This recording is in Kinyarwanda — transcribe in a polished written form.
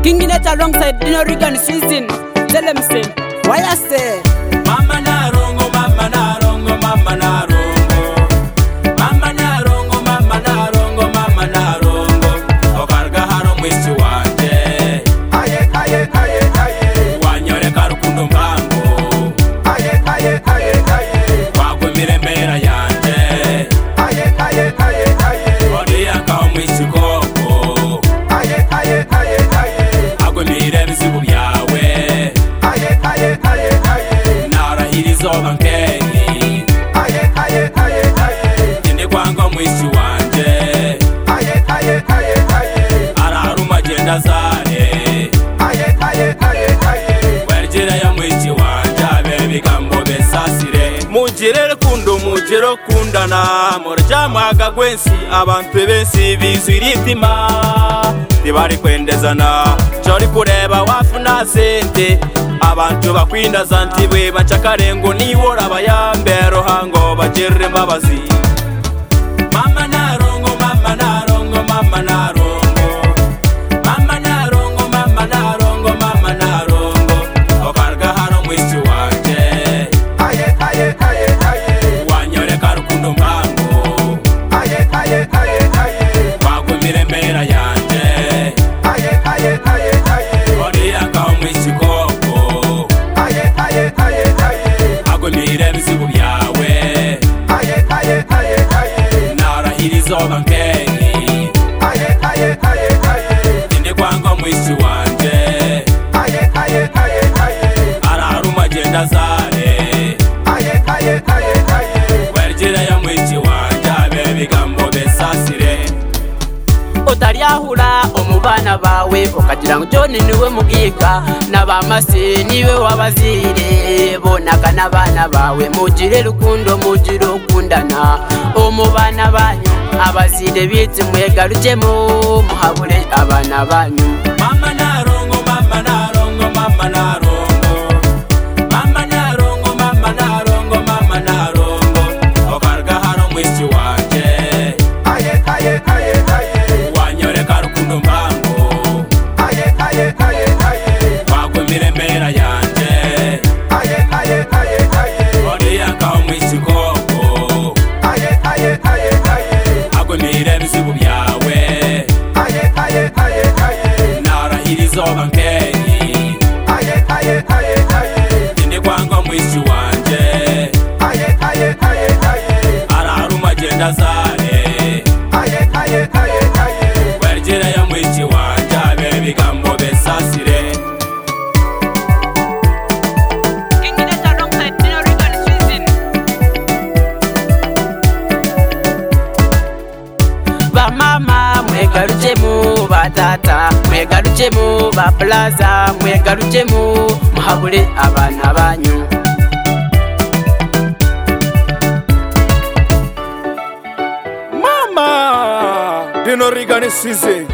King in it alongside Dino Regan season. Tell them say, why I say Mama narongo, mama narongo, mama narongo. Mama narongo, mama narongo, mama narongo. Okarga haro mwisi wanje. Aye, aye, aye, aye. Wanyore karukundo mbango. Aye, aye, aye, aye. Wagwe miremera yanje. Aye, aye, aye, aye. Odi yakao mwisi koko. Aye, aye, aye, aye. Agwe mire bizibu byawe. Aye, aye, aye, aye. Narahirizoba nkenyi. Aye, aye, aye, aye. Ende kwanga mwisi wanje. Aye, aye, aye, aye. Araruma genda zare. Aye, aye, aye, aye. Werjira ya mwisi wanje abebigambo besasire. Mugire rukundo mugire kundana murjamaga gwensi abantu bensi bizwiritima tibari kwendezana cyari kureba wafuna sente abantu bakwindaza ntibwe bacakarengo niwora bayambero hango bagere mbabazi mama narongo mama narongo mama narongo mama narongo mama narongo mama narongo okarga haro mwisi wanje Aye, aye, aye, aye. wanyore karukundo mbango Aye, aye, aye, aye. wagwe miremera yanje Aye, aye, aye, aye. odi yakao mwisi koko Aye, aye, aye, aye. agwe mire bizibu byawe Aye, aye, aye, aye. narahirizoba nkenyi Aye, aye, aye, aye. ende kwanga mwisi wanje Aye, aye, aye, aye. araruma genda zare Aye, aye, aye, aye. werjira ya mwisi wanje abebigambo besasire utaryahura omubana bawe ukagira ngo John niwe mugiga n'abamase niwe wabazire bonaga n'abana bawe mugire rukundo mugire ukundana omubana banyu abazire bitse mwegarukemo muhabure abana banyu mama narongo mama narongo mama narongo mama narongo mama narongo mama narongo okarga haro mwisi wanje Aye, aye, aye, aye. wanyore karukundo mbango Aye, aye, aye, aye. wagwe miremera yanje Aye, aye, aye, aye. odi yakao mwisi koko Aye, aye, aye, aye. agwe mire bizibu byawe Aye, aye, aye, aye. narahirizoba nkenyi Aye, aye, aye, aye. ende kwanga mwisi wanje Aye, aye, aye, aye. araruma genda zare Aye, aye, aye, aye. werjira ya mwisi wanje abebigambo besasire bamama mwegarukemu batata mwegarukemu baplaza mwegarukemu muhabure abana banyu Mama Dino Regan season.